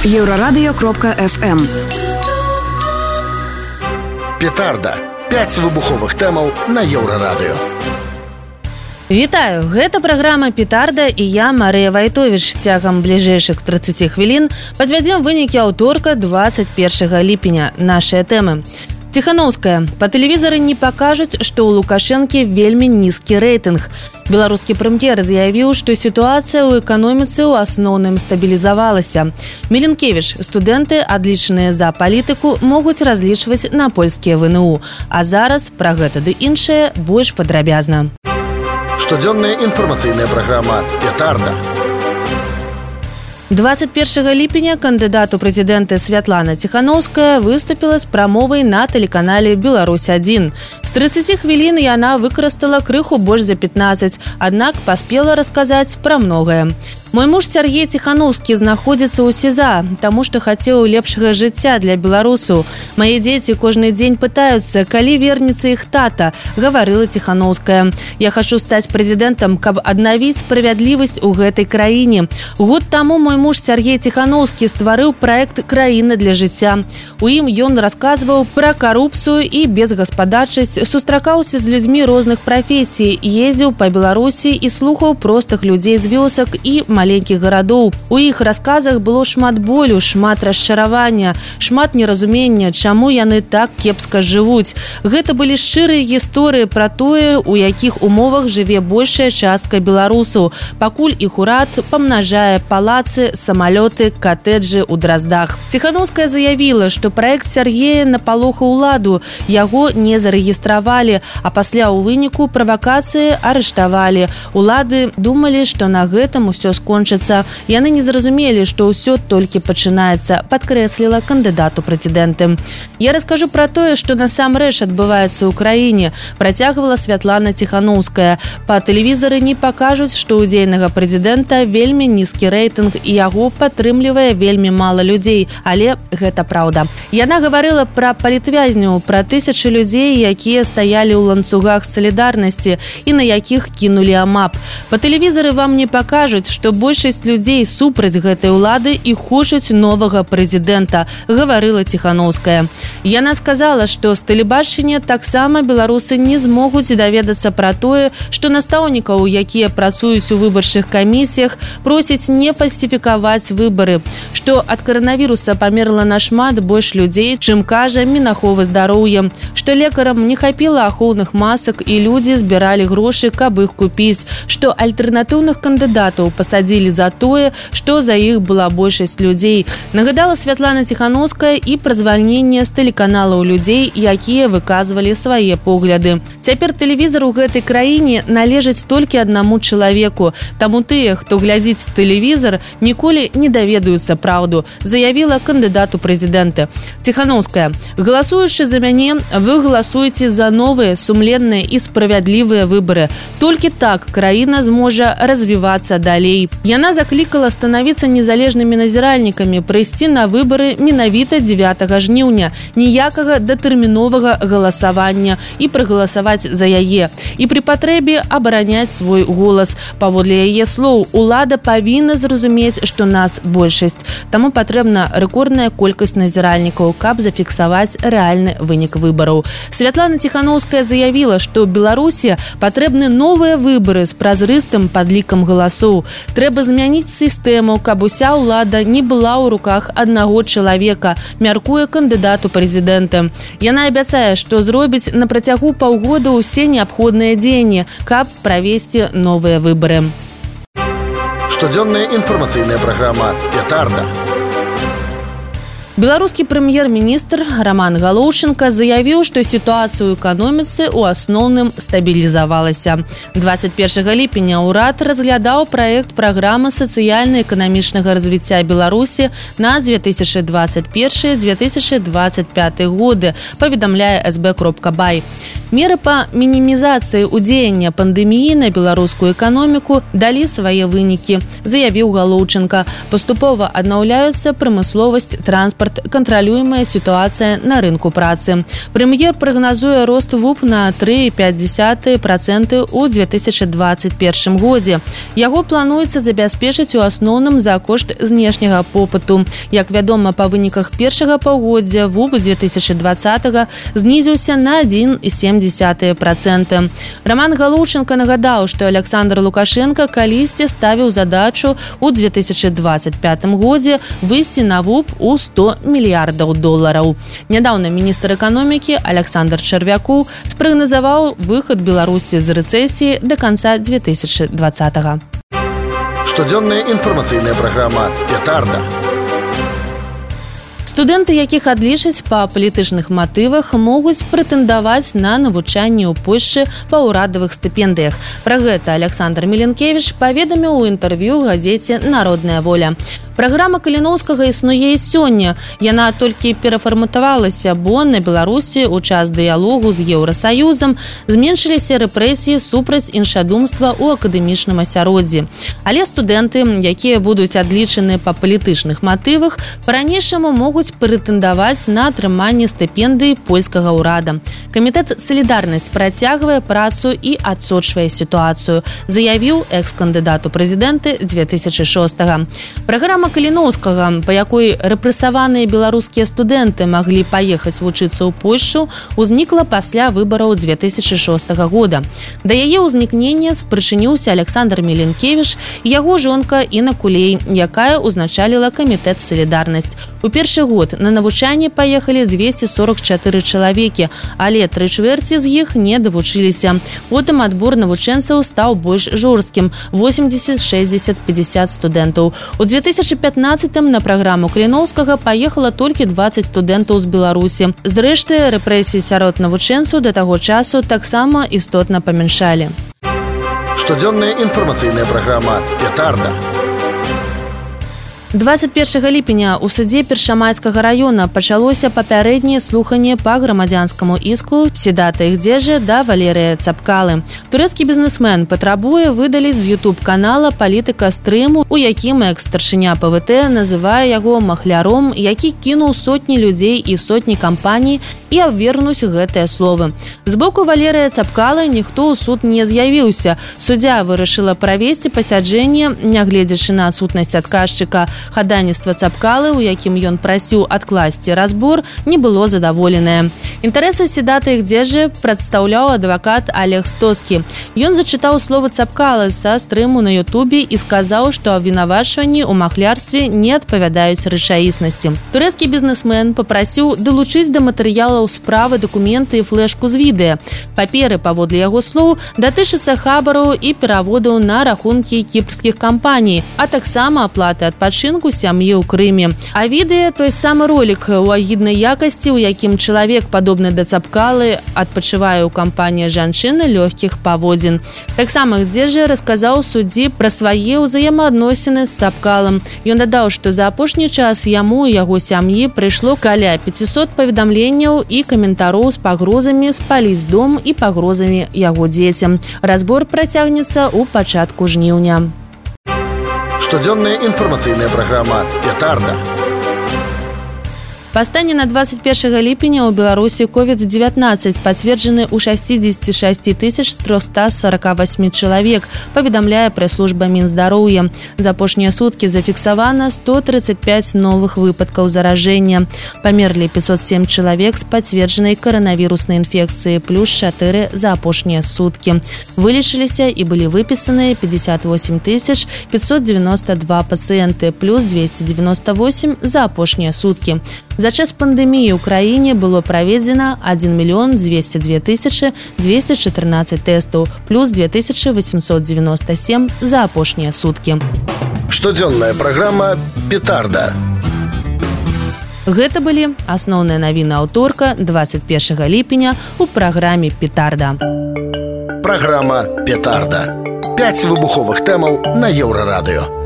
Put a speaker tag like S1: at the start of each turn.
S1: Еўрарадыё.FM.
S2: Петарда. 5 выбуховых тэмаў на Еўрарадыё.
S3: Вітаю, гэта праграма «Петарда» і я, Марыя Вайтовіч. Цягам бліжэйшых 30 хвілін падвядзем вынікі аўторка 21 ліпеня. Нашыя тэмы. Ціханаўская. Па тэлевізары не пакажуць, што ў Лукашэнкі вельмі нізкі рэйтынг. Беларускі прэм'ер заявіў, што сітуацыя ў эканоміцы ў асноўным стабілізавалася. Міленкевіч. Студэнты, адлічаныя за палітыку, могуць разлічваць на польскія ВНУ. А зараз пра гэта ды іншае больш падрабязна.
S2: Штодзённая інфармацыйная праграма «Петарда».
S3: 21 ліпеня кандыдат у прэзідэнты Святлана Ціханаўская выступіла з прамовай на тэлеканале «Беларусь-1». З 30 хвілін яна выкарыстала крыху больш за 15, аднак паспела расказаць пра многае. Мой муж Сергей Ціханаўскі знаходзіцца ў СІЗА, таму што хацеў лепшага жыцця для беларусаў. Мае дзеці кожны дзень пытаюцца, калі вернецца іх тата, гаварыла Ціханаўская. Я хачу стаць прэзідэнтам, каб аднавіць справядлівасць у гэтай краіне. Год таму мой муж Сергей Ціханаўскі стварыў праект «Краіна для жыцця». У ім ён расказваў пра карупцыю і безгаспадарчасць, сустракаўся з людзьмі розных прафесій, ездзіў па Беларусі і слухаў простых людзей з вёсак і маленькіх гарадоў. У іх расказах было шмат болю, шмат расчаравання, шмат неразумення, чаму яны так кепска жывуць. Гэта былі шчырыя гісторыі пра тое, у якіх умовах жыве большая частка беларусаў, пакуль іх урад памнажае палацы, самалёты, катэджы ў Драздах. Ціханаўская заявіла, што праект Сергея напалохаў уладу, яго не зарэгістравалі, а пасля ў выніку правакацыі арыштавалі. Улады думалі, што на гэтым усё скончыцца. Яны не зразумелі, што ўсё толькі пачынаецца, падкрэсліла кандыдат у прэзідэнты. Я раскажу пра тое, што насамрэч адбываецца ў краіне, працягвала Святлана Ціханаўская. Па тэлевізары не пакажуць, што ў дзейнага прэзідэнта вельмі нізкі рэйтынг і яго падтрымлівае вельмі мала людзей, але гэта праўда. Яна гаварыла пра палітвязняў, пра тысячы людзей, якія стаялі ў ланцугах салідарнасці і на якіх кінулі амап. Па тэлевізары вам не пакажуць, што большасць людзей супраць гэтай улады і хочуць новага прэзідэнта, гаварыла Ціханаўская. Яна сказала, што з тэлебачання таксама беларусы не змогуць даведацца пра тое, што настаўнікаў, якія працуюць у выбарчых камісіях, просяць не фальсіфікаваць выбары, што ад каранавіруса памерла нашмат больш людзей, чым кажа Мінахова здароўя, што лекарам не хапіла ахоўных масак і людзі збіралі грошы, каб іх купіць, што альтэрнатыўных кандыдатаў пасадзілі за тое, што за іх была большасць людзей. Нагадала Святлана Ціханаўская і пра звальненне з тэлеканалаў людзей, якія выказвалі свае погляды. Цяпер тэлевізар у гэтай краіне належыць толькі аднаму чалавеку, таму тыя, хто глядзіць тэлевізар, ніколі не даведаюцца праўду, заявіла кандыдат у прэзідэнты. Ціханаўская. Галасуючы за мяне, вы галасуеце за новыя, сумленныя і справядлівыя выбары. Толькі так краіна зможа развівацца далей. Яна заклікала станавіцца незалежнымі назіральнікамі, прыйсці на выбары менавіта 9 жніўня, ніякага датэрміновага галасавання і прагаласаваць за яе. І пры патрэбе абараняць свой голас. Паводле яе слоў, улада павінна зразумець, што нас большасць. Таму патрэбна рэкордная колькасць назіральнікаў, каб зафіксаваць рэальны вынік выбараў. Святлана Ціханаўская заявіла, што Беларусі патрэбны новыя выбары з празрыстым падлікам галасоў. Трэба змяніць сістэму, каб уся ўлада не была ў руках аднаго чалавека, мяркуе кандыдат у прэзідэнты. Яна абяцае, што зробіць на працягу паўгода ўсе неабходныя дзеянні, каб правесці новыя выбары.
S2: Штодзённая інфармацыйная праграма «Петарда».
S3: Беларускі прэм'ер-міністр Роман Галоўчынка заявіў, што сітуацыя ў эканоміцы ў асноўным стабілізавалася. 21 ліпеня ўрад разглядаў праект праграмы сацыяльна-эканамічнага развіцця Беларусі на 2021-2025 годы, паведамляе sb.by. Меры па мінімізацыі ўдзеяння пандэміі на беларускую эканоміку далі свае вынікі, заявіў Галоўчынка. Паступова аднаўляюцца прамысловасць, транспарт четверть кантралюемая ситуация на рынку працы. Прэм'ер прагназуе рост ВУП на 3,5% у 2021 годзе. Яго плануецца забяспечыць у асноўным за кошт знешняга попыту. Як вядома, па выніках першага паўгоддзя ВУП 2020 знізіўся на 1,7%. Роман Галоўченко нагадаў, што Александр Лукашенко калісьці ставіў задачу у 2025 годзе выйсці на ВУП у $100 мільярдаў. Нядаўна міністр эканомікі Александр Чарвякоў спрагназаваў выхад Беларусі з рэцэсіі да канца 2020-го.
S2: Штодзённая інфармацыйная праграма «Петарда».
S3: Студэнты, якіх адлічаць па палітычных матывах, могуць прэтэндаваць на навучанне ў Польшчы па ўрадавых стыпендыях. Пра гэта Александр Міленкевіч паведаміў у інтэрв'ю газеце «Народная воля». Праграма Каліноўскага існуе і сёння. Яна толькі перафарматавалася, бо на Беларусі ў час дыялогу з Еўрасаюзам зменшыліся рэпрэсіі супраць іншадумства ў акадэмічным асяроддзі. Але студэнты, якія будуць адлічаны па палітычных матывах, па-ранейшаму могуць прэтэндаваць на атрыманне стыпендыі польскага ўрада. Камітэт «Салідарнасць» працягвае працу і адсочвае сітуацыю, заявіў экс-кандыдат у прэзідэнты 2006-го. Праграма Каліноўскага, па якой рэпрэсаваныя беларускія студэнты маглі паехаць вучыцца ў Польшчу, узнікла пасля выбараў 2006 года. Да яе ўзнікнення спрычыніўся Александр Міленкевіч і яго жонка Інна Кулей, якая ўзначаліла камітэт «Салідарнасць». У першы год на навучанне паехалі 244 чалавекі, але 3/4 з іх не давучыліся. Потым адбор навучэнцаў стаў больш жорсткім – 80, 60, 50 студэнтаў. У 2015-м на праграму Каліноўскага паехала толькі 20 студэнтаў з Беларусі. Зрэшты, рэпрэсіі сярод навучэнцаў да таго часу таксама істотна памяншалі.
S2: Штодзённая інфармацыйная праграма «Петарда».
S3: 21 ліпеня ў судзе Першамайскага раёна пачалося папярэдняе слуханне па грамадзянскаму іску Седата Ігдзежы да Валерыя Цапкалы. Турэцкі бізнесмен патрабуе выдаліць з YouTube-канала палітыка стрыму, у якім экс-старшыня ПВТ называе яго махляром, які кінуў сотні людзей і сотні кампаній, і абвернуць гэтыя словы. З боку Валерыя Цапкалы ніхто ў суд не з'явіўся. Суддзя вырашыла правесці пасяджэнне, нягледзячы на адсутнасць адказчыка. Хадайніцтва Цапкалы, у якім ён прасіў адкласці разбор, не было задаволенае. Інтарэсы Седата Ігдзежы прадстаўляў адвакат Олег Стоскі. Ён зачытаў словы Цапкалы са стрыму на Ютубе і сказаў, што абвінавачванні ў махлярстве не адпавядаюць рэчаіснасці. Турэцкі бізнесмен папрасіў далучыць да матэрыялаў справы дакументы і флешку з відэа. Паперы, паводле яго слоў, датычацца хабараў і пераводаў на рахункі кіпрскіх кампаній, а таксама аплаты адпачынку сям'і ў Крыме. А відэа той самы ролик у агіднай якасці, у якім чалавек, падобны да Цапкалы, адпачывае ў кампаніі жанчыны лёгкіх паводзін. Таксама Ігдзежа расказаў суддзі пра свае ўзаемаадносіны з Цапкалам. Ён дадаў, што за апошні час яму і яго сям'і прыйшло каля 500 паведамленняў і каментароў з пагрозамі спаліць дом і пагрозамі яго дзецям. Разбор працягнецца ў пачатку жніўня.
S2: Штодзённая інфармацыйная праграма «Петарда».
S3: Па стане на 21 ліпеня ў Беларусі COVID-19 пацверджаны ў 66 348 чалавек, паведамляе прэс-служба Мінздароўя. За апошнія суткі зафіксавана 135 новых выпадкаў заражэння. Памерлі 507 чалавек з пацверджанай каранавіруснай інфекцыяй, плюс 4 за апошнія суткі. Вылечыліся і былі выпісаныя 58 592 пацыенты, плюс 298 за апошнія суткі. За час пандэміі ў краіне было праведзена 1 202 214 тэстаў, плюс 2897 за апошнія суткі.
S2: Штодзённая праграма «Петарда».
S3: Гэта былі асноўныя навіны аўторка 21 ліпеня ў праграме «Петарда».
S2: Праграма «Петарда». 5 выбуховых тэмаў на Еўрарадыё.